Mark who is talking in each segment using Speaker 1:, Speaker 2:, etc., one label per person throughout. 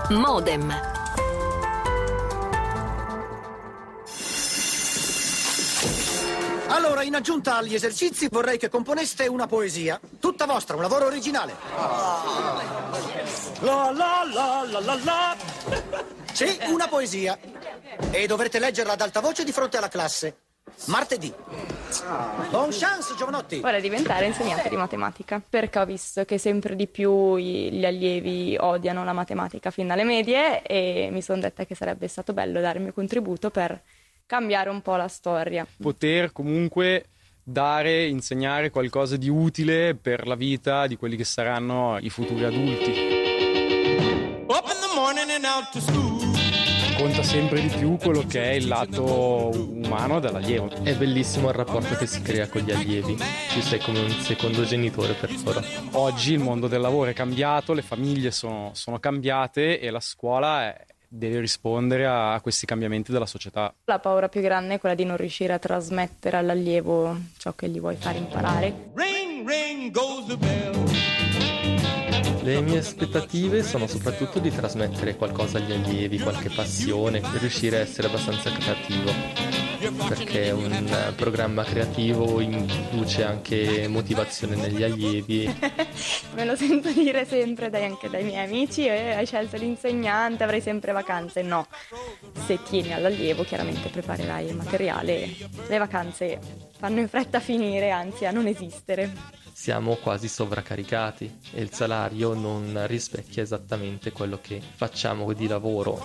Speaker 1: Modem.
Speaker 2: Allora, in aggiunta agli esercizi, vorrei che componeste una poesia. Tutta vostra, un lavoro originale. La la la la la la. Sì, una poesia. E dovrete leggerla ad alta voce di fronte alla classe. Martedì. Buon chance, giovanotti.
Speaker 3: Vorrei diventare insegnante di matematica, perché ho visto che sempre di più gli allievi odiano la matematica fin dalle medie e mi sono detta che sarebbe stato bello dare il mio contributo per cambiare un po' la storia.
Speaker 4: Poter comunque insegnare qualcosa di utile per la vita di quelli che saranno i futuri adulti.
Speaker 5: Up in the morning and out to school.
Speaker 4: Conta sempre di più quello che è il lato umano dell'allievo.
Speaker 6: È bellissimo il rapporto che si crea con gli allievi, tu sei come un secondo genitore per loro.
Speaker 4: Oggi il mondo del lavoro è cambiato, le famiglie sono cambiate e la scuola deve rispondere a questi cambiamenti della società.
Speaker 3: La paura più grande è quella di non riuscire a trasmettere all'allievo ciò che gli vuoi fare imparare.
Speaker 5: Ring, ring goes the bell.
Speaker 6: Le mie aspettative sono soprattutto di trasmettere qualcosa agli allievi, qualche passione, per riuscire a essere abbastanza creativo, perché un programma creativo induce anche motivazione negli allievi.
Speaker 3: Me lo sento dire sempre anche dai miei amici: hai scelto l'insegnante, avrai sempre vacanze. No, se tieni all'allievo chiaramente preparerai il materiale. Le vacanze fanno in fretta a finire, anzi a non esistere.
Speaker 6: Siamo quasi sovraccaricati e il salario non rispecchia esattamente quello che facciamo di lavoro.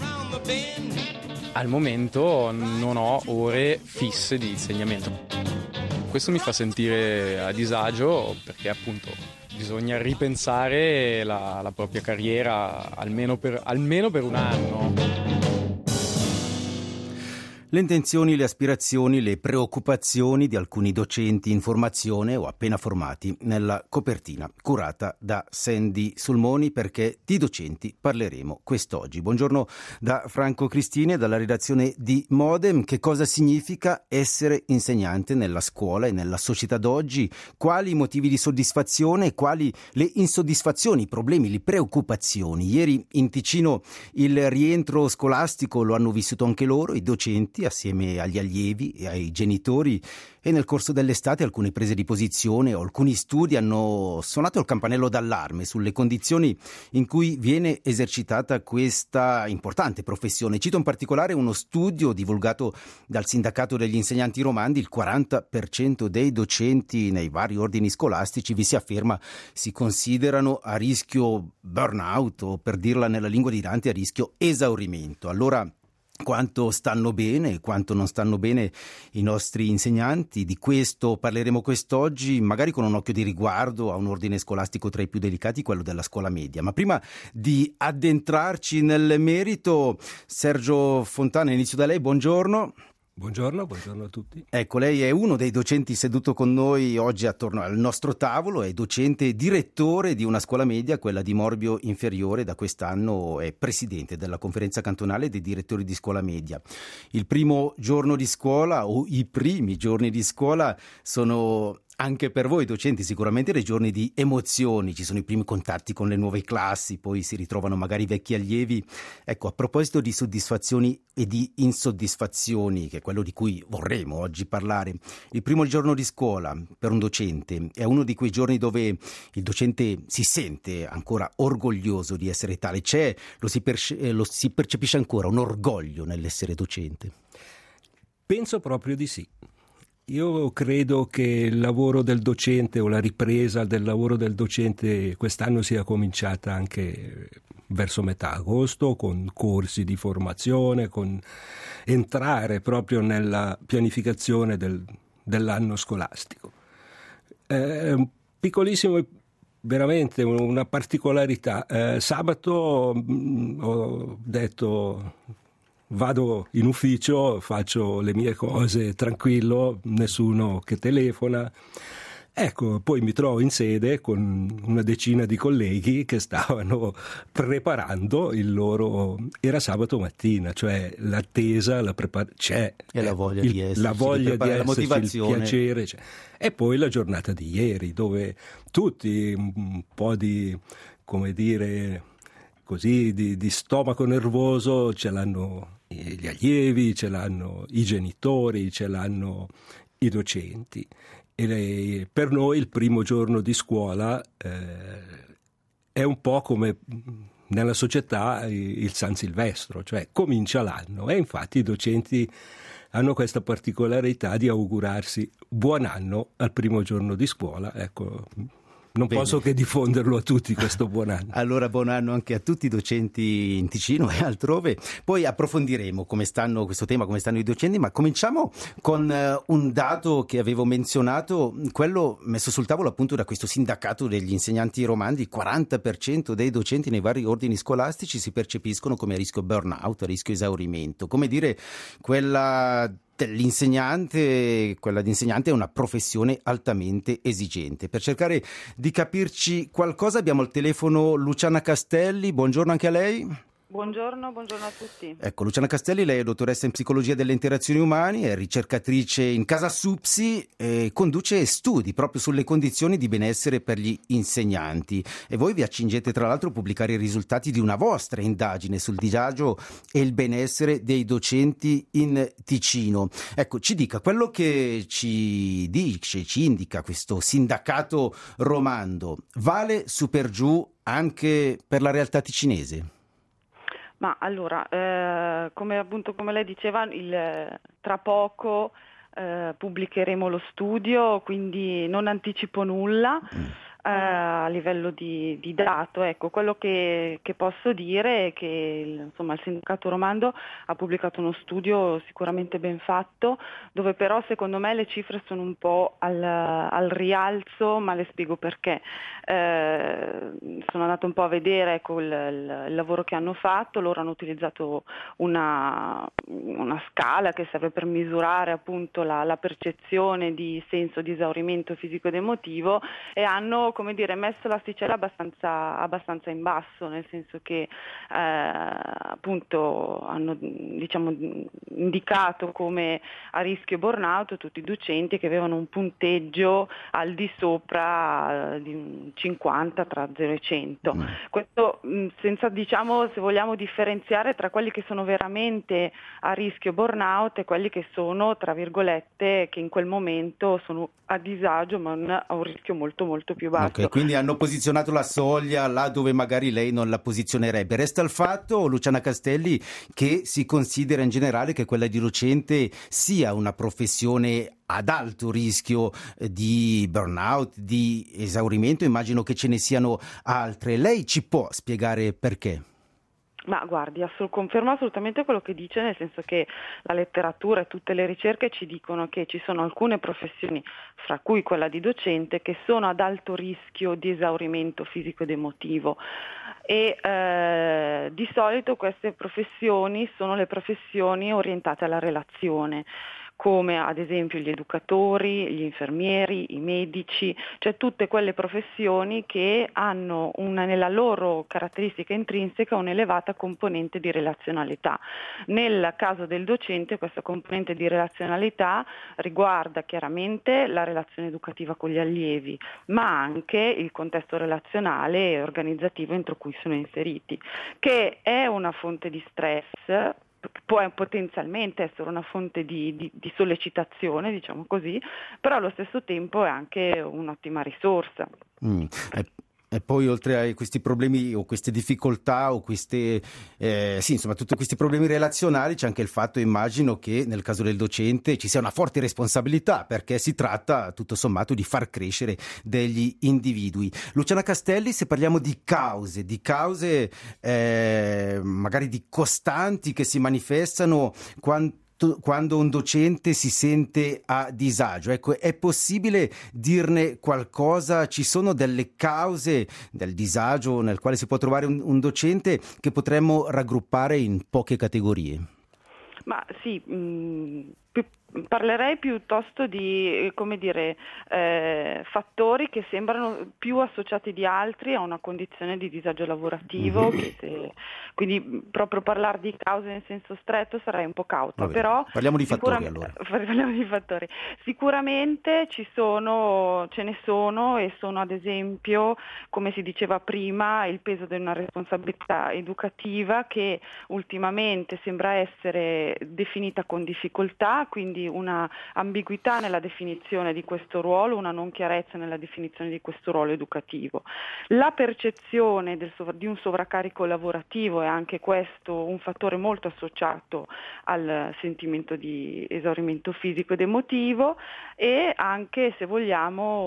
Speaker 4: Al momento non ho ore fisse di insegnamento. Questo mi fa sentire a disagio perché appunto bisogna ripensare la propria carriera almeno per un anno.
Speaker 7: Le intenzioni, le aspirazioni, le preoccupazioni di alcuni docenti in formazione o appena formati nella copertina curata da Sandy Sulmoni, perché di docenti parleremo quest'oggi. Buongiorno da Franco Cristini e dalla redazione di Modem. Che cosa significa essere insegnante nella scuola e nella società d'oggi? Quali i motivi di soddisfazione e quali le insoddisfazioni, i problemi, le preoccupazioni? Ieri in Ticino il rientro scolastico lo hanno vissuto anche loro, i docenti, assieme agli allievi e ai genitori, e nel corso dell'estate alcune prese di posizione o alcuni studi hanno suonato il campanello d'allarme sulle condizioni in cui viene esercitata questa importante professione. Cito in particolare uno studio divulgato dal Sindacato degli Insegnanti Romandi: il 40% dei docenti nei vari ordini scolastici, vi si afferma, si considerano a rischio burnout, o per dirla nella lingua di Dante, a rischio esaurimento. Allora, quanto stanno bene e quanto non stanno bene i nostri insegnanti? Di questo parleremo quest'oggi, magari con un occhio di riguardo a un ordine scolastico tra i più delicati, quello della scuola media. Ma prima di addentrarci nel merito, Sergio Fontana, inizio da lei. Buongiorno.
Speaker 8: Buongiorno a tutti.
Speaker 7: Ecco, lei è uno dei docenti seduto con noi oggi attorno al nostro tavolo, è docente e direttore di una scuola media, quella di Morbio Inferiore. Da quest'anno è presidente della conferenza cantonale dei direttori di scuola media. Il primo giorno di scuola, o i primi giorni di scuola, sono anche per voi docenti sicuramente dei giorni di emozioni. Ci sono i primi contatti con le nuove classi, poi si ritrovano magari i vecchi allievi. Ecco, a proposito di soddisfazioni e di insoddisfazioni, che è quello di cui vorremmo oggi parlare, il primo giorno di scuola per un docente è uno di quei giorni dove il docente si sente ancora orgoglioso di essere tale. Lo si percepisce ancora un orgoglio nell'essere docente?
Speaker 8: Penso proprio di sì. Io credo che il lavoro del docente o la ripresa del lavoro del docente quest'anno sia cominciata anche verso metà agosto, con corsi di formazione, con entrare proprio nella pianificazione dell'anno scolastico. Piccolissimo, veramente una particolarità. Sabato ho detto: vado in ufficio, faccio le mie cose tranquillo, nessuno che telefona. Ecco, poi mi trovo in sede con una decina di colleghi che stavano preparando il loro... Era sabato mattina, cioè l'attesa, la preparazione, c'è.
Speaker 7: E la voglia di esserci,
Speaker 8: la voglia di
Speaker 7: la motivazione.
Speaker 8: Il piacere. C'è. E poi la giornata di ieri, dove tutti un po' di, come dire... così di stomaco nervoso ce l'hanno gli allievi, ce l'hanno i genitori, ce l'hanno i docenti. E per noi il primo giorno di scuola è un po' come nella società il San Silvestro, cioè comincia l'anno, e infatti i docenti hanno questa particolarità di augurarsi buon anno al primo giorno di scuola. Ecco, non
Speaker 7: Bene.
Speaker 8: posso che diffonderlo a tutti questo buon anno.
Speaker 7: Allora buon anno anche a tutti i docenti in Ticino e altrove. Poi approfondiremo come stanno questo tema, come stanno i docenti, ma cominciamo con un dato che avevo menzionato, quello messo sul tavolo appunto da questo sindacato degli insegnanti romandi. Il 40% dei docenti nei vari ordini scolastici si percepiscono come a rischio burnout, a rischio esaurimento. Come dire, quella dell'insegnante, quella di insegnante è una professione altamente esigente. Per cercare di capirci qualcosa abbiamo al telefono Luciana Castelli, buongiorno anche a lei.
Speaker 1: Buongiorno a tutti.
Speaker 7: Ecco, Luciana Castelli, lei è dottoressa in psicologia delle interazioni umane, è ricercatrice in Casa Supsi e conduce studi proprio sulle condizioni di benessere per gli insegnanti. E voi vi accingete tra l'altro a pubblicare i risultati di una vostra indagine sul disagio e il benessere dei docenti in Ticino. Ecco, ci dica quello che ci dice, ci indica questo sindacato romando. Vale su per giù anche per la realtà ticinese?
Speaker 1: Ma allora, come lei diceva, tra poco pubblicheremo lo studio, quindi non anticipo nulla a livello di dato. Ecco, quello che posso dire è che insomma, il sindacato romando ha pubblicato uno studio sicuramente ben fatto, dove però secondo me le cifre sono un po' al rialzo, ma le spiego perché. Sono andata un po' a vedere, ecco, il lavoro che hanno fatto. Loro hanno utilizzato una scala che serve per misurare appunto la percezione di senso di esaurimento fisico ed emotivo, e hanno, come dire, messo l'asticella abbastanza in basso, nel senso che appunto hanno, diciamo, indicato come a rischio burnout tutti i docenti che avevano un punteggio al di sopra di un 50 tra 0 e 100. Questo senza, diciamo, se vogliamo differenziare tra quelli che sono veramente a rischio burnout e quelli che sono, tra virgolette, che in quel momento sono a disagio ma a un rischio molto molto più basso.
Speaker 7: Ok, quindi hanno posizionato la soglia là dove magari lei non la posizionerebbe. Resta il fatto, Luciana Castelli, che si considera in generale che quella di docente sia una professione ad alto rischio di burnout, di esaurimento. Immagino che ce ne siano altre. Lei ci può spiegare perché?
Speaker 1: Ma guardi, confermo assolutamente quello che dice, nel senso che la letteratura e tutte le ricerche ci dicono che ci sono alcune professioni, fra cui quella di docente, che sono ad alto rischio di esaurimento fisico ed emotivo. E di solito queste professioni sono le professioni orientate alla relazione, come ad esempio gli educatori, gli infermieri, i medici, cioè tutte quelle professioni che hanno nella loro caratteristica intrinseca un'elevata componente di relazionalità. Nel caso del docente questa componente di relazionalità riguarda chiaramente la relazione educativa con gli allievi, ma anche il contesto relazionale e organizzativo entro cui sono inseriti, che è una fonte di stress, può potenzialmente essere una fonte di sollecitazione, diciamo così, però allo stesso tempo è anche un'ottima risorsa.
Speaker 7: E poi oltre a questi problemi o queste difficoltà o queste insomma tutti questi problemi relazionali, c'è anche il fatto, immagino, che nel caso del docente ci sia una forte responsabilità, perché si tratta tutto sommato di far crescere degli individui. Luciana Castelli, se parliamo di cause magari di costanti che si manifestano quando un docente si sente a disagio, ecco, è possibile dirne qualcosa? Ci sono delle cause del disagio nel quale si può trovare un docente che potremmo raggruppare in poche categorie?
Speaker 1: Ma sì, parlerei piuttosto di, fattori che sembrano più associati di altri a una condizione di disagio lavorativo, quindi proprio parlare di cause in senso stretto sarei un po' cauta. Però
Speaker 7: parliamo di fattori allora.
Speaker 1: Parliamo di fattori. Sicuramente ce ne sono, e sono ad esempio, come si diceva prima, il peso di una responsabilità educativa che ultimamente sembra essere definita con difficoltà, quindi una ambiguità nella definizione di questo ruolo, una non chiarezza nella definizione di questo ruolo educativo. La percezione di un sovraccarico lavorativo è anche questo un fattore molto associato al sentimento di esaurimento fisico ed emotivo, e anche, se vogliamo,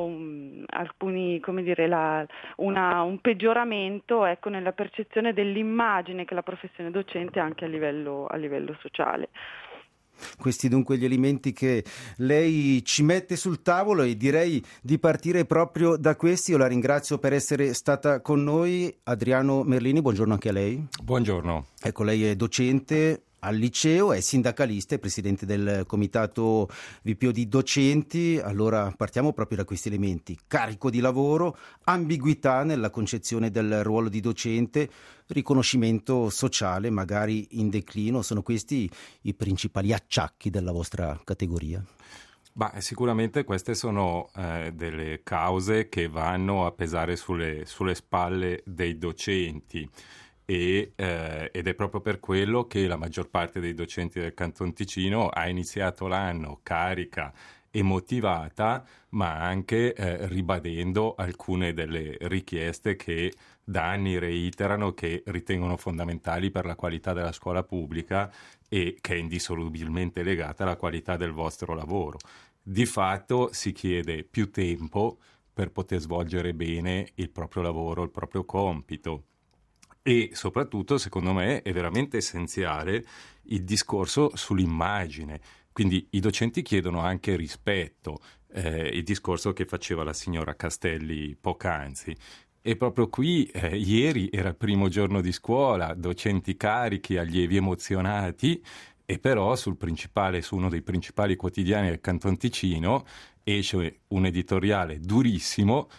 Speaker 1: un peggioramento, ecco, nella percezione dell'immagine che la professione docente ha anche a livello sociale.
Speaker 7: Questi dunque gli elementi che lei ci mette sul tavolo, e direi di partire proprio da questi. Io la ringrazio per essere stata con noi. Adriano Merlini, buongiorno anche a lei.
Speaker 9: Buongiorno.
Speaker 7: Ecco, lei è docente al liceo, è sindacalista, è presidente del comitato VPO di docenti. Allora partiamo proprio da questi elementi: carico di lavoro, ambiguità nella concezione del ruolo di docente, riconoscimento sociale magari in declino. Sono questi i principali acciacchi della vostra categoria?
Speaker 9: Sicuramente queste sono delle cause che vanno a pesare sulle spalle dei docenti. Ed è proprio per quello che la maggior parte dei docenti del Canton Ticino ha iniziato l'anno carica e motivata, ma anche ribadendo alcune delle richieste che da anni reiterano, che ritengono fondamentali per la qualità della scuola pubblica e che è indissolubilmente legata alla qualità del vostro lavoro. Di fatto si chiede più tempo per poter svolgere bene il proprio lavoro, il proprio compito. E soprattutto, secondo me, è veramente essenziale il discorso sull'immagine. Quindi i docenti chiedono anche rispetto, il discorso che faceva la signora Castelli poc'anzi. E proprio qui, ieri era il primo giorno di scuola, docenti carichi, allievi emozionati, e però su uno dei principali quotidiani del Canton Ticino esce un editoriale durissimo,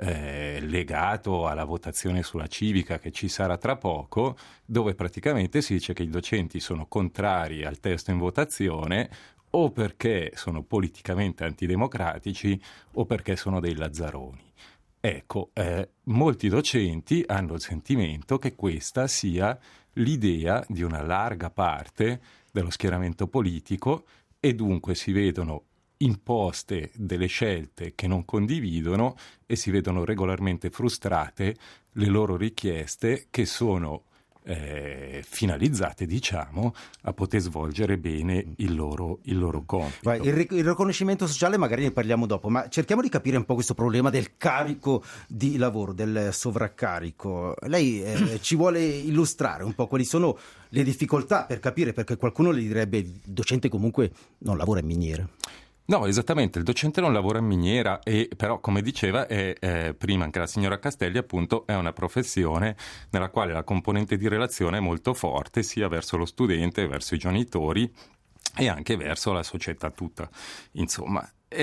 Speaker 9: legato alla votazione sulla civica che ci sarà tra poco, dove praticamente si dice che i docenti sono contrari al testo in votazione o perché sono politicamente antidemocratici o perché sono dei lazzaroni. Ecco, molti docenti hanno il sentimento che questa sia l'idea di una larga parte dello schieramento politico, e dunque si vedono imposte delle scelte che non condividono e si vedono regolarmente frustrate le loro richieste, che sono finalizzate, a poter svolgere bene il loro compito.
Speaker 7: Il riconoscimento sociale magari ne parliamo dopo, ma cerchiamo di capire un po' questo problema del carico di lavoro, del sovraccarico. Lei ci vuole illustrare un po' quali sono le difficoltà, per capire, perché qualcuno le direbbe il docente comunque non lavora in miniera.
Speaker 9: No, esattamente, il docente non lavora in miniera, e però, come diceva prima anche la signora Castelli, appunto, è una professione nella quale la componente di relazione è molto forte, sia verso lo studente, verso i genitori e anche verso la società tutta. Insomma,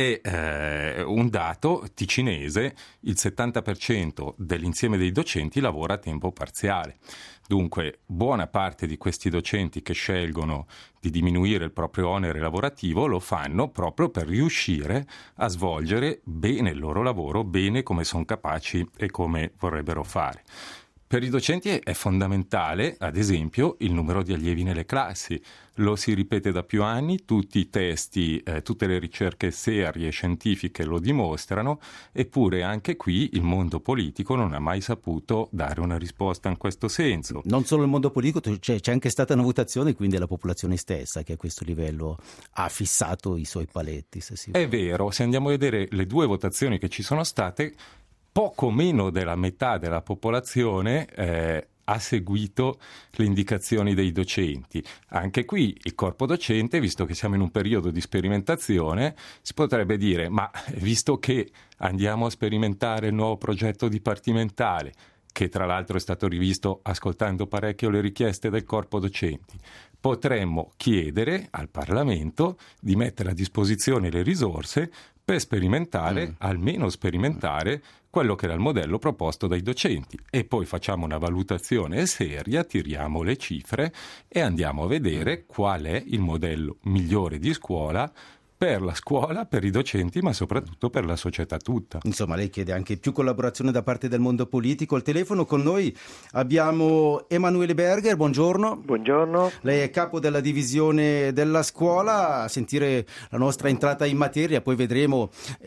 Speaker 9: è un dato ticinese: il 70% dell'insieme dei docenti lavora a tempo parziale. Dunque, buona parte di questi docenti che scelgono di diminuire il proprio onere lavorativo lo fanno proprio per riuscire a svolgere bene il loro lavoro, bene come sono capaci e come vorrebbero fare. Per i docenti è fondamentale, ad esempio, il numero di allievi nelle classi. Lo si ripete da più anni, tutti i testi, tutte le ricerche serie scientifiche lo dimostrano, eppure anche qui il mondo politico non ha mai saputo dare una risposta in questo senso.
Speaker 7: Non solo il mondo politico, c'è anche stata una votazione, quindi è la popolazione stessa che a questo livello ha fissato i suoi paletti. È
Speaker 9: vero, se andiamo a vedere le due votazioni che ci sono state, poco meno della metà della popolazione ha seguito le indicazioni dei docenti. Anche qui il corpo docente, visto che siamo in un periodo di sperimentazione, si potrebbe dire: ma visto che andiamo a sperimentare il nuovo progetto dipartimentale, che tra l'altro è stato rivisto ascoltando parecchio le richieste del corpo docenti, potremmo chiedere al Parlamento di mettere a disposizione le risorse per sperimentare, almeno sperimentare, quello che era il modello proposto dai docenti, e poi facciamo una valutazione seria, tiriamo le cifre e andiamo a vedere qual è il modello migliore di scuola per la scuola, per i docenti, ma soprattutto per la società tutta.
Speaker 7: Insomma, lei chiede anche più collaborazione da parte del mondo politico. Al telefono con noi abbiamo Emanuele Berger, buongiorno.
Speaker 10: Buongiorno.
Speaker 7: Lei è capo della divisione della scuola. A sentire la nostra entrata in materia, poi vedremo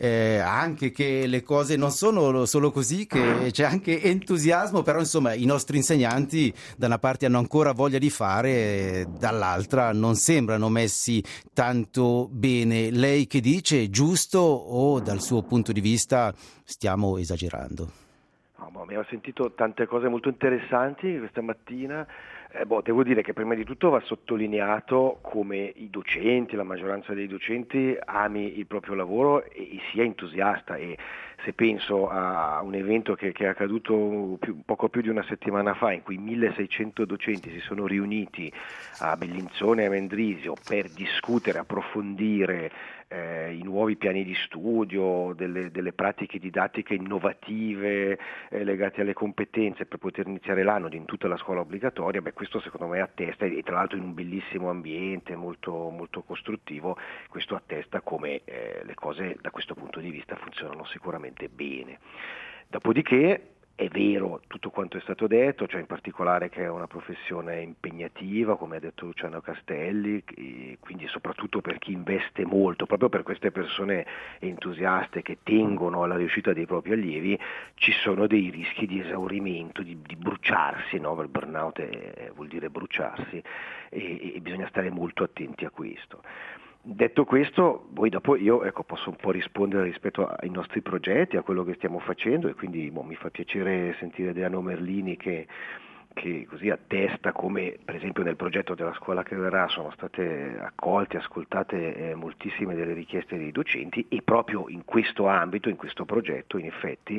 Speaker 7: anche che le cose non sono solo così, che c'è anche entusiasmo, però insomma i nostri insegnanti da una parte hanno ancora voglia di fare, dall'altra non sembrano messi tanto bene. Lei che dice, giusto o dal suo punto di vista stiamo esagerando?
Speaker 10: Abbiamo sentito tante cose molto interessanti questa mattina. Devo dire che prima di tutto va sottolineato come i docenti, la maggioranza dei docenti ami il proprio lavoro e sia entusiasta, e se penso a un evento che è accaduto poco più di una settimana fa, in cui 1600 docenti si sono riuniti a Bellinzone e a Mendrisio per discutere, approfondire i nuovi piani di studio, delle pratiche didattiche innovative legate alle competenze per poter iniziare l'anno in tutta la scuola obbligatoria, questo secondo me attesta, e tra l'altro in un bellissimo ambiente molto, molto costruttivo, questo attesta come le cose da questo punto di vista funzionano sicuramente bene. Dopodiché è vero tutto quanto è stato detto, cioè in particolare che è una professione impegnativa, come ha detto Luciano Castelli, e quindi soprattutto per chi investe molto, proprio per queste persone entusiaste che tengono alla riuscita dei propri allievi, ci sono dei rischi di esaurimento, di bruciarsi, no? Il burnout vuol dire bruciarsi, e bisogna stare molto attenti a questo. Detto questo, poi dopo io posso un po' rispondere rispetto ai nostri progetti, a quello che stiamo facendo, e quindi mi fa piacere sentire Adriano Merlini che così attesta come per esempio nel progetto della scuola che verrà sono state accolte, ascoltate moltissime delle richieste dei docenti, e proprio in questo ambito, in questo progetto in effetti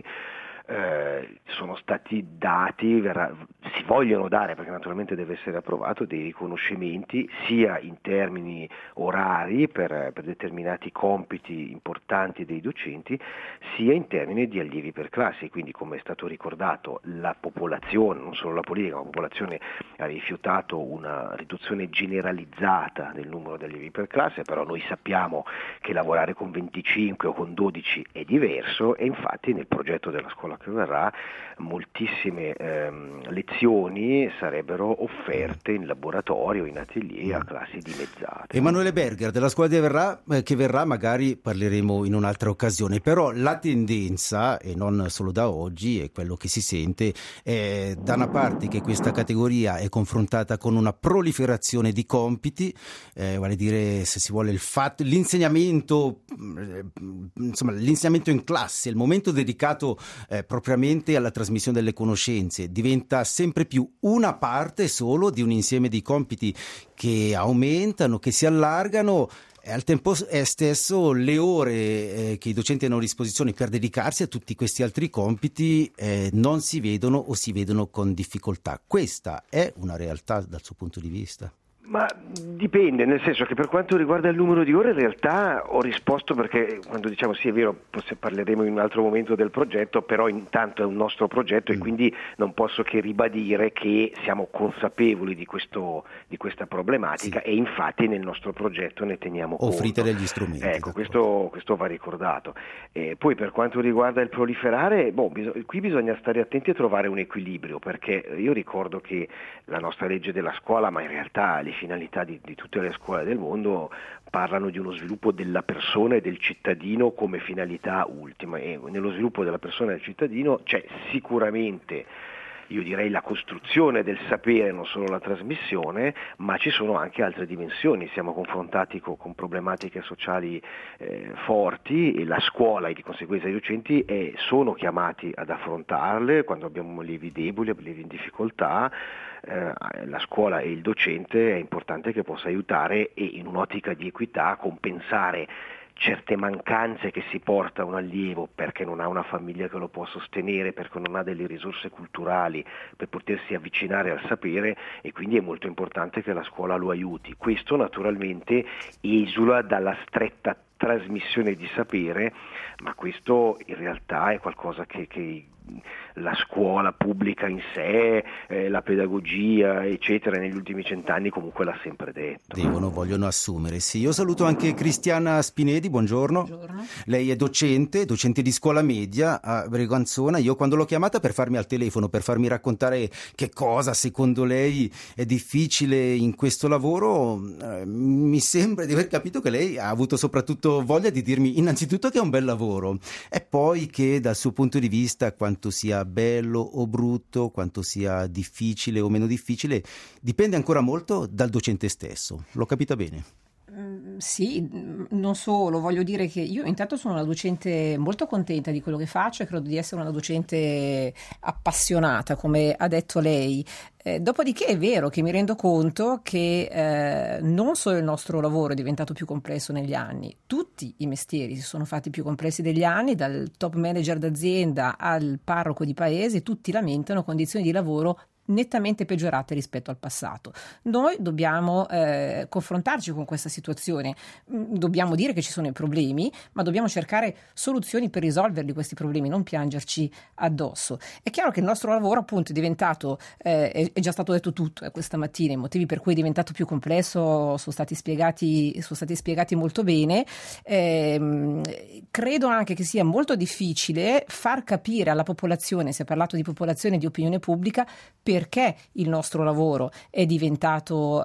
Speaker 10: sono stati dati, si vogliono dare, perché naturalmente deve essere approvato, dei riconoscimenti sia in termini orari per determinati compiti importanti dei docenti, sia in termini di allievi per classe. Quindi, come è stato ricordato, la popolazione, non solo la politica, ma la popolazione ha rifiutato una riduzione generalizzata del numero di allievi per classe, però noi sappiamo che lavorare con 25 o con 12 è diverso, e infatti nel progetto della scuola che verrà moltissime lezioni sarebbero offerte in laboratorio, in atelier, a classi dimezzate.
Speaker 7: Emanuele Berger della scuola che verrà magari parleremo in un'altra occasione, però la tendenza, e non solo da oggi, è quello che si sente, è da una parte che questa categoria è confrontata con una proliferazione di compiti, vale a dire, se si vuole, l'insegnamento in classe, il momento dedicato propriamente alla trasmissione delle conoscenze, diventa sempre più una parte solo di un insieme di compiti che aumentano, che si allargano, e al tempo stesso le ore che i docenti hanno a disposizione per dedicarsi a tutti questi altri compiti non si vedono o si vedono con difficoltà. Questa è una realtà dal suo punto di vista?
Speaker 10: Ma dipende, nel senso che per quanto riguarda il numero di ore in realtà ho risposto, perché quando diciamo sì è vero, parleremo in un altro momento del progetto, però intanto è un nostro progetto e quindi non posso che ribadire che siamo consapevoli di questa problematica, sì. E infatti nel nostro progetto ne teniamo conto.
Speaker 7: Offrite degli strumenti.
Speaker 10: Ecco, questo va ricordato. Poi per quanto riguarda il proliferare, qui bisogna stare attenti a trovare un equilibrio, perché io ricordo che la nostra legge della scuola, ma in realtà le finalità di tutte le scuole del mondo parlano di uno sviluppo della persona e del cittadino come finalità ultima, e nello sviluppo della persona e del cittadino c'è sicuramente, io direi, la costruzione del sapere, non solo la trasmissione, ma ci sono anche altre dimensioni. Siamo confrontati con problematiche sociali forti, e la scuola e di conseguenza i docenti sono chiamati ad affrontarle quando abbiamo allievi deboli, allievi in difficoltà. La scuola e il docente è importante che possa aiutare, e in un'ottica di equità compensare certe mancanze che si porta un allievo perché non ha una famiglia che lo può sostenere, perché non ha delle risorse culturali per potersi avvicinare al sapere, e quindi è molto importante che la scuola lo aiuti. Questo naturalmente esula dalla stretta trasmissione di sapere, ma questo in realtà è qualcosa che la scuola pubblica in sé, la pedagogia eccetera negli ultimi 100 anni comunque l'ha sempre detto.
Speaker 7: Vogliono assumere, sì. Io saluto anche Cristiana Spinedi, buongiorno.
Speaker 11: Buongiorno.
Speaker 7: Lei è docente di scuola media a Breganzona. Io quando l'ho chiamata per farmi al telefono, per farmi raccontare che cosa secondo lei è difficile in questo lavoro, mi sembra di aver capito che lei ha avuto soprattutto voglia di dirmi innanzitutto che è un bel lavoro e poi che dal suo punto di vista quanto sia bello o brutto, quanto sia difficile o meno difficile, dipende ancora molto dal docente stesso. L'ho capita bene?
Speaker 11: Sì, non solo, voglio dire che io intanto sono una docente molto contenta di quello che faccio e credo di essere una docente appassionata, come ha detto lei. Dopodiché è vero che mi rendo conto che non solo il nostro lavoro è diventato più complesso negli anni, tutti i mestieri si sono fatti più complessi negli anni, dal top manager d'azienda al parroco di paese, tutti lamentano condizioni di lavoro nettamente peggiorate rispetto al passato. Noi dobbiamo confrontarci con questa situazione, dobbiamo dire che ci sono i problemi, ma dobbiamo cercare soluzioni per risolverli questi problemi, non piangerci addosso. È chiaro che il nostro lavoro appunto è diventato, è già stato detto tutto questa mattina, i motivi per cui è diventato più complesso sono stati spiegati molto bene. Credo anche che sia molto difficile far capire alla popolazione, si è parlato di popolazione e di opinione pubblica, perché il nostro lavoro è diventato,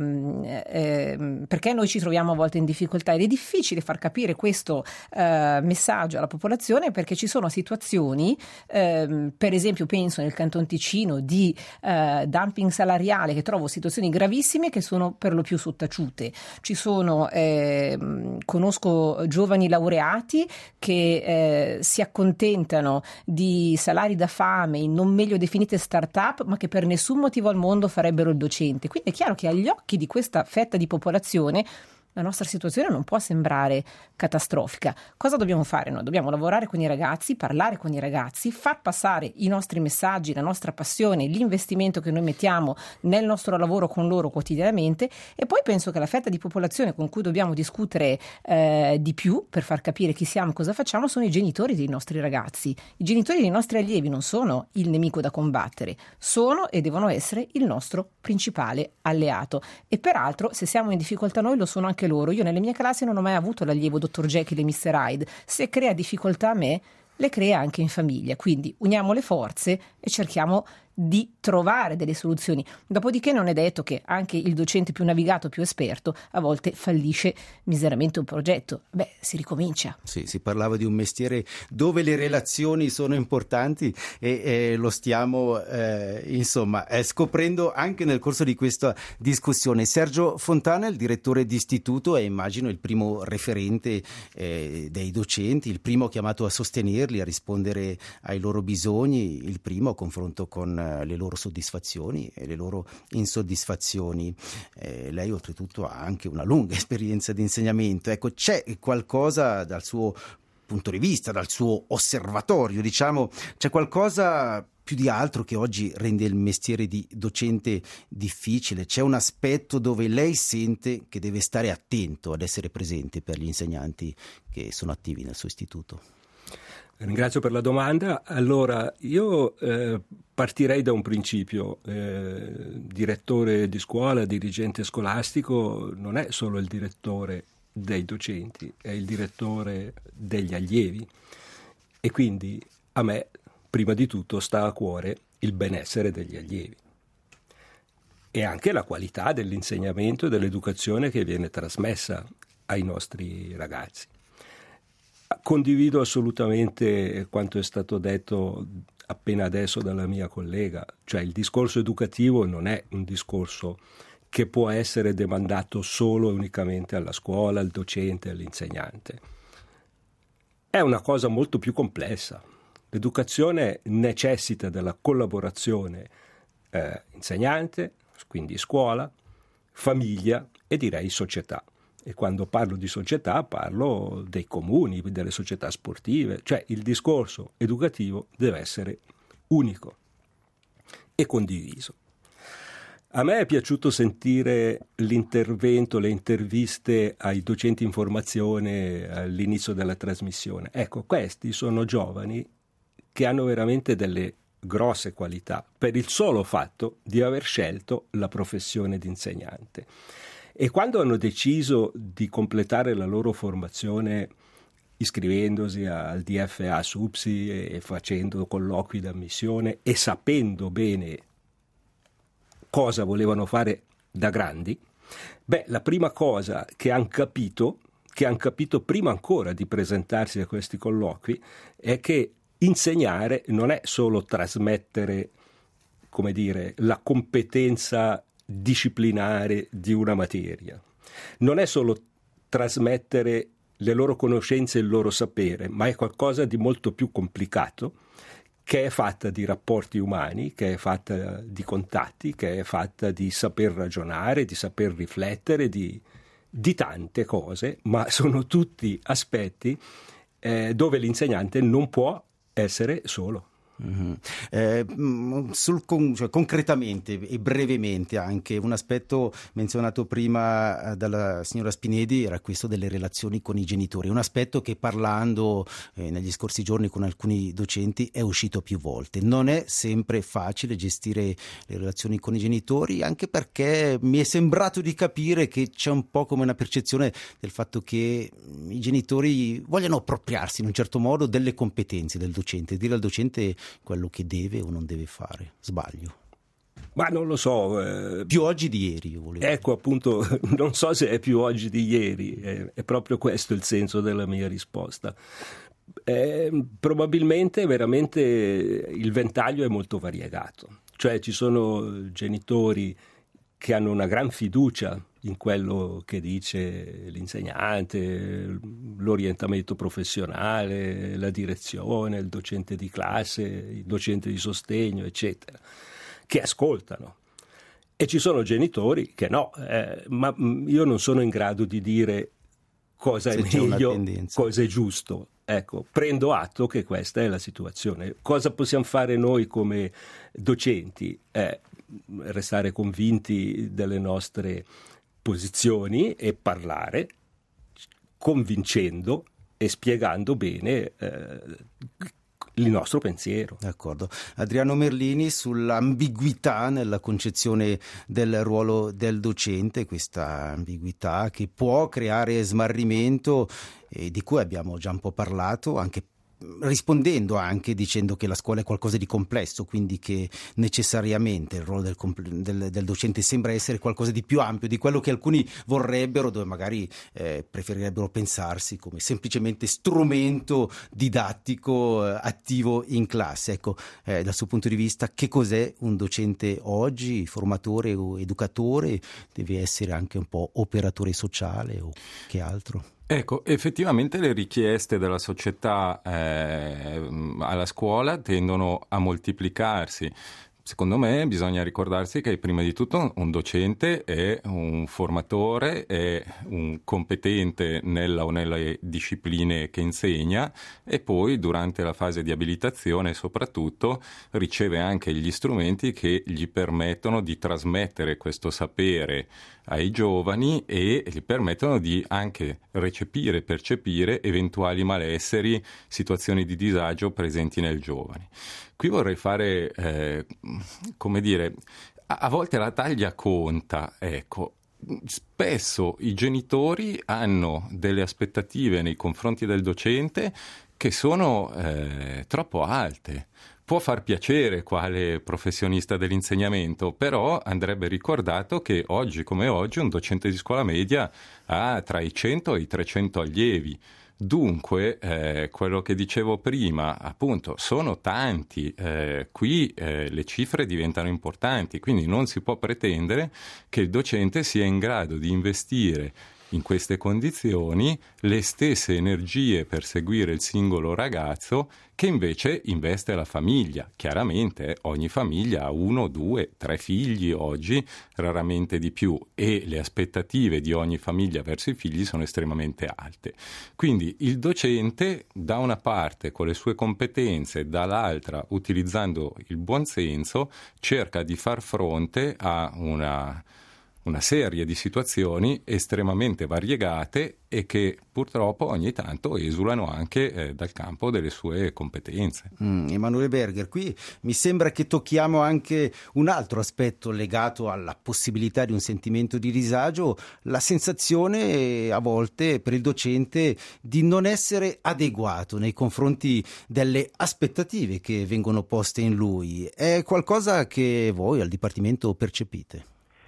Speaker 11: perché noi ci troviamo a volte in difficoltà, ed è difficile far capire questo messaggio alla popolazione perché ci sono situazioni, per esempio penso nel Canton Ticino di dumping salariale, che trovo situazioni gravissime che sono per lo più sottaciute. Ci sono, conosco giovani laureati che si accontentano di salari da fame in non meglio definite start-up, ma che per nessun motivo al mondo farebbero il docente. Quindi è chiaro che agli occhi di questa fetta di popolazione la nostra situazione non può sembrare catastrofica. Cosa dobbiamo fare? Noi dobbiamo lavorare con i ragazzi, parlare con i ragazzi, far passare i nostri messaggi, la nostra passione, l'investimento che noi mettiamo nel nostro lavoro con loro quotidianamente, e poi penso che la fetta di popolazione con cui dobbiamo discutere di più per far capire chi siamo, cosa facciamo, sono i genitori dei nostri ragazzi. I genitori dei nostri allievi non sono il nemico da combattere, sono e devono essere il nostro principale alleato, e peraltro se siamo in difficoltà noi lo sono anche loro. Io nelle mie classi non ho mai avuto l'allievo Dr. Jekyll e Mr. Hyde. Se crea difficoltà a me, le crea anche in famiglia. Quindi uniamo le forze e cerchiamo di trovare delle soluzioni. Dopodiché non è detto che anche il docente più navigato, più esperto, a volte fallisce miseramente un progetto. Si ricomincia.
Speaker 7: Sì, si parlava di un mestiere dove le relazioni sono importanti e lo stiamo scoprendo anche nel corso di questa discussione. Sergio Fontana, il direttore d'istituto, è immagino il primo referente dei docenti, il primo chiamato a sostenerli, a rispondere ai loro bisogni, il primo a confronto con le loro soddisfazioni e le loro insoddisfazioni. Lei oltretutto ha anche una lunga esperienza di insegnamento. Ecco, c'è qualcosa dal suo punto di vista, dal suo osservatorio, diciamo, c'è qualcosa più di altro che oggi rende il mestiere di docente difficile? C'è un aspetto dove lei sente che deve stare attento ad essere presente per gli insegnanti che sono attivi nel suo istituto?
Speaker 8: Ringrazio per la domanda. Allora, io partirei da un principio. Direttore di scuola, dirigente scolastico, non è solo il direttore dei docenti, è il direttore degli allievi. E quindi a me, prima di tutto, sta a cuore il benessere degli allievi. E anche la qualità dell'insegnamento e dell'educazione che viene trasmessa ai nostri ragazzi. Condivido assolutamente quanto è stato detto appena adesso dalla mia collega, cioè il discorso educativo non è un discorso che può essere demandato solo e unicamente alla scuola, al docente, all'insegnante. È una cosa molto più complessa. L'educazione necessita della collaborazione insegnante, quindi scuola, famiglia e direi società. E quando parlo di società parlo dei comuni, delle società sportive, cioè il discorso educativo deve essere unico e condiviso. A me è piaciuto sentire l'intervento, le interviste ai docenti in formazione all'inizio della trasmissione. Ecco, questi sono giovani che hanno veramente delle grosse qualità per il solo fatto di aver scelto la professione di insegnante. E quando hanno deciso di completare la loro formazione iscrivendosi al DFA SUPSI e facendo colloqui d'ammissione e sapendo bene cosa volevano fare da grandi, la prima cosa che hanno capito prima ancora di presentarsi a questi colloqui, è che insegnare non è solo trasmettere, come dire, la competenza disciplinare di una materia, non è solo trasmettere le loro conoscenze e il loro sapere, ma è qualcosa di molto più complicato, che è fatta di rapporti umani, che è fatta di contatti, che è fatta di saper ragionare, di saper riflettere, di tante cose, ma sono tutti aspetti dove l'insegnante non può essere solo.
Speaker 7: Mm-hmm. Concretamente e brevemente, anche un aspetto menzionato prima dalla signora Spinedi era questo delle relazioni con i genitori, un aspetto che parlando negli scorsi giorni con alcuni docenti è uscito più volte. Non è sempre facile gestire le relazioni con i genitori, anche perché mi è sembrato di capire che c'è un po' come una percezione del fatto che i genitori vogliono appropriarsi in un certo modo delle competenze del docente, dire al docente quello che deve o non deve fare. Sbaglio?
Speaker 8: Ma non lo so.
Speaker 7: Più oggi di ieri.
Speaker 8: Ecco, appunto, non so se è più oggi di ieri, è proprio questo il senso della mia risposta. Probabilmente veramente il ventaglio è molto variegato, cioè ci sono genitori che hanno una gran fiducia in quello che dice l'insegnante, l'orientamento professionale, la direzione, il docente di classe, il docente di sostegno, eccetera, che ascoltano. E ci sono genitori che no, ma io non sono in grado di dire cosa è meglio, cosa è giusto. Ecco, prendo atto che questa è la situazione. Cosa possiamo fare noi come docenti? Restare convinti delle nostre posizioni e parlare convincendo e spiegando bene il nostro pensiero.
Speaker 7: D'accordo. Adriano Merlini, sull'ambiguità nella concezione del ruolo del docente, questa ambiguità che può creare smarrimento e di cui abbiamo già un po' parlato, anche rispondendo anche dicendo che la scuola è qualcosa di complesso, quindi che necessariamente il ruolo del docente sembra essere qualcosa di più ampio di quello che alcuni vorrebbero, dove magari preferirebbero pensarsi come semplicemente strumento didattico attivo in classe. Ecco, dal suo punto di vista, che cos'è un docente oggi, formatore o educatore? Deve essere anche un po' operatore sociale o che altro?
Speaker 9: Ecco, effettivamente le richieste della società alla scuola tendono a moltiplicarsi. Secondo me bisogna ricordarsi che prima di tutto un docente è un formatore, è un competente nella o nelle discipline che insegna e poi durante la fase di abilitazione soprattutto riceve anche gli strumenti che gli permettono di trasmettere questo sapere ai giovani e gli permettono di anche recepire e percepire eventuali malesseri, situazioni di disagio presenti nel giovane. Qui vorrei fare, come dire, a volte la taglia conta, ecco. Spesso i genitori hanno delle aspettative nei confronti del docente che sono troppo alte. Può far piacere quale professionista dell'insegnamento, però andrebbe ricordato che oggi come oggi un docente di scuola media ha tra i 100 e i 300 allievi. Dunque, quello che dicevo prima, appunto, sono tanti, qui le cifre diventano importanti, quindi non si può pretendere che il docente sia in grado di investire in queste condizioni le stesse energie per seguire il singolo ragazzo che invece investe la famiglia. Chiaramente ogni famiglia ha 1, 2, 3 figli oggi, raramente di più, e le aspettative di ogni famiglia verso i figli sono estremamente alte. Quindi il docente, da una parte con le sue competenze, dall'altra utilizzando il buonsenso, cerca di far fronte a una serie di situazioni estremamente variegate e che purtroppo ogni tanto esulano anche dal campo delle sue competenze.
Speaker 7: Emanuele Berger, qui mi sembra che tocchiamo anche un altro aspetto legato alla possibilità di un sentimento di disagio, la sensazione a volte per il docente di non essere adeguato nei confronti delle aspettative che vengono poste in lui. È qualcosa che voi al Dipartimento percepite?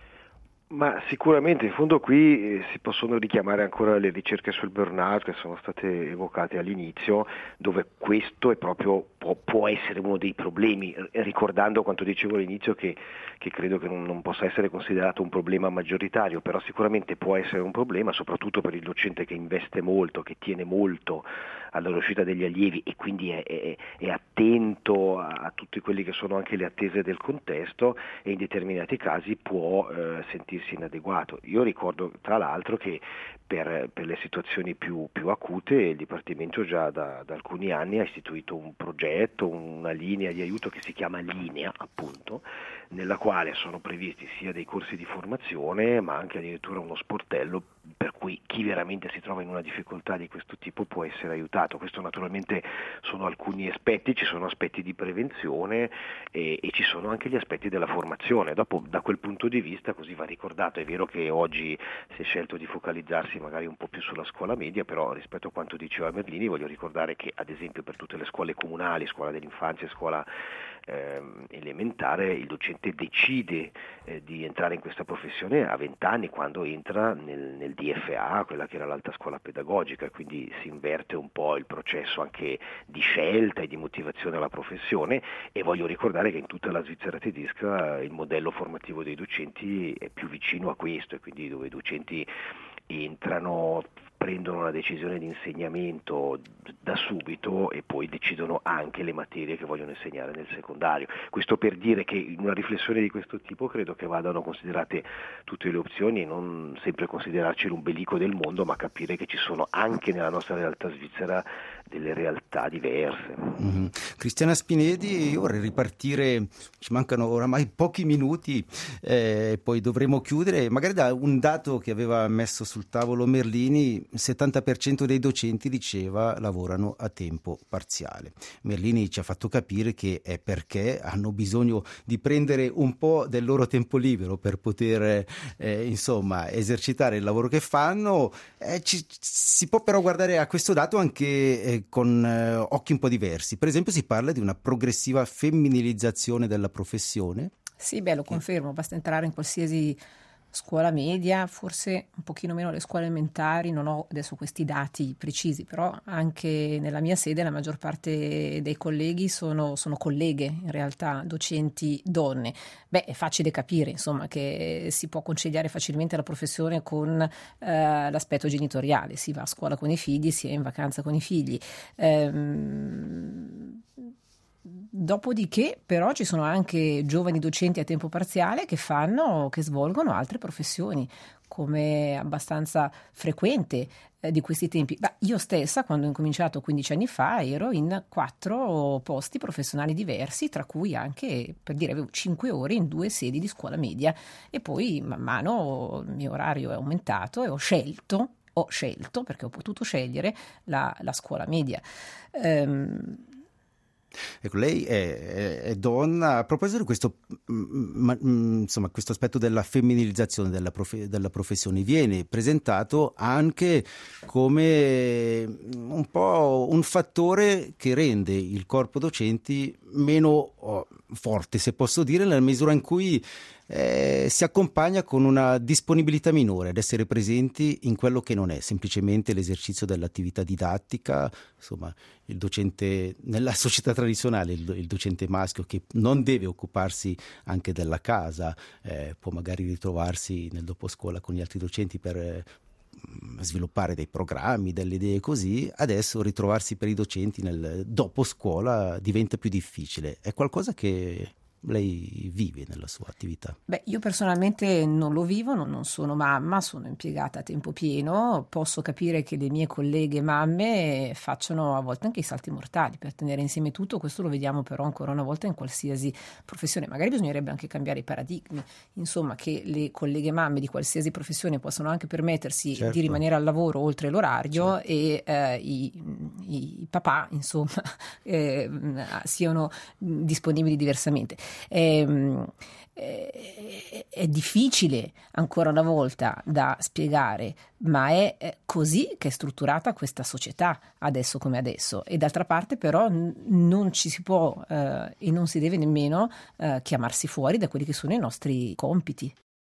Speaker 10: Ma sicuramente in fondo qui si possono richiamare ancora le ricerche sul burnout che sono state evocate all'inizio, dove questo è proprio può essere uno dei problemi, ricordando quanto dicevo all'inizio che credo che non possa essere considerato un problema maggioritario, però sicuramente può essere un problema soprattutto per il docente che investe molto, che tiene molto alla riuscita degli allievi e quindi è attento a tutte quelli che sono anche le attese del contesto e in determinati casi può sentirsi inadeguato. Io ricordo tra l'altro che per le situazioni più acute il Dipartimento già da alcuni anni ha istituito un progetto, una linea di aiuto che si chiama Linea, appunto, nella quale sono previsti sia dei corsi di formazione ma anche addirittura uno sportello per cui chi veramente si trova in una difficoltà di questo tipo può essere aiutato. Questo naturalmente sono alcuni aspetti, ci sono aspetti di prevenzione e ci sono anche gli aspetti della formazione. Dopo da quel punto di vista così va ricordato, è vero che oggi si è scelto di focalizzarsi magari un po' più sulla scuola media, però rispetto a quanto diceva Merlini voglio ricordare che ad esempio per tutte le scuole comunali, scuola dell'infanzia e scuola elementare, il docente decide di entrare in questa professione a 20 anni quando entra nel DFA, quella che era l'alta scuola pedagogica, quindi si inverte un po' il processo anche di scelta e di motivazione alla professione e voglio ricordare che in tutta la Svizzera tedesca il modello formativo dei docenti è più vicino a questo e quindi dove i docenti entrano, prendono una decisione di insegnamento da subito e poi decidono anche le materie che vogliono insegnare nel secondario. Questo per dire che in una riflessione di questo tipo credo che vadano considerate tutte le opzioni e non sempre considerarci l'ombelico del mondo, ma capire che ci sono anche nella nostra realtà svizzera delle realtà diverse.
Speaker 7: Cristiana Spinedi, io vorrei ripartire, ci mancano oramai pochi minuti, poi dovremo chiudere, magari da un dato che aveva messo sul tavolo Merlini. Il 70% dei docenti, diceva, lavorano a tempo parziale. Merlini ci ha fatto capire che è perché hanno bisogno di prendere un po' del loro tempo libero per poter esercitare il lavoro che fanno. Si può però guardare a questo dato anche con occhi un po' diversi. Per esempio si parla di una progressiva femminilizzazione della professione.
Speaker 11: Sì, lo confermo, basta entrare in qualsiasi scuola media, forse un pochino meno le scuole elementari, non ho adesso questi dati precisi, però anche nella mia sede la maggior parte dei colleghi sono colleghe, in realtà docenti donne. È facile capire, insomma, che si può conciliare facilmente la professione con l'aspetto genitoriale, si va a scuola con i figli, si è in vacanza con i figli. Dopodiché però ci sono anche giovani docenti a tempo parziale che svolgono altre professioni, come è abbastanza frequente di questi tempi. Io stessa, quando ho incominciato 15 anni fa, ero in 4 posti professionali diversi, tra cui anche, per dire, avevo 5 ore in 2 sedi di scuola media e poi man mano il mio orario è aumentato e ho scelto perché ho potuto scegliere la scuola media.
Speaker 7: Ecco, lei è donna. A proposito di questo, questo aspetto della femminilizzazione della professione viene presentato anche come un po' un fattore che rende il corpo docenti meno forte, se posso dire, nella misura in cui si accompagna con una disponibilità minore ad essere presenti in quello che non è semplicemente l'esercizio dell'attività didattica. Insomma, il docente nella società tradizionale, il docente maschio che non deve occuparsi anche della casa, può magari ritrovarsi nel doposcuola con gli altri docenti per sviluppare dei programmi, delle idee così, adesso ritrovarsi per i docenti nel dopo scuola diventa più difficile. È qualcosa che lei vive nella sua attività?
Speaker 11: Beh, io personalmente non lo vivo, non sono mamma, sono impiegata a tempo pieno, posso capire che le mie colleghe mamme facciano a volte anche i salti mortali per tenere insieme tutto. Questo lo vediamo però ancora una volta in qualsiasi professione. Magari bisognerebbe anche cambiare i paradigmi, insomma, che le colleghe mamme di qualsiasi professione possano anche permettersi di rimanere al lavoro oltre l'orario, e i papà, insomma, siano disponibili diversamente. È difficile ancora una volta da spiegare, ma è così che è strutturata questa società adesso come adesso, e d'altra parte però non ci si può e non si deve nemmeno chiamarsi fuori da quelli che sono i nostri compiti.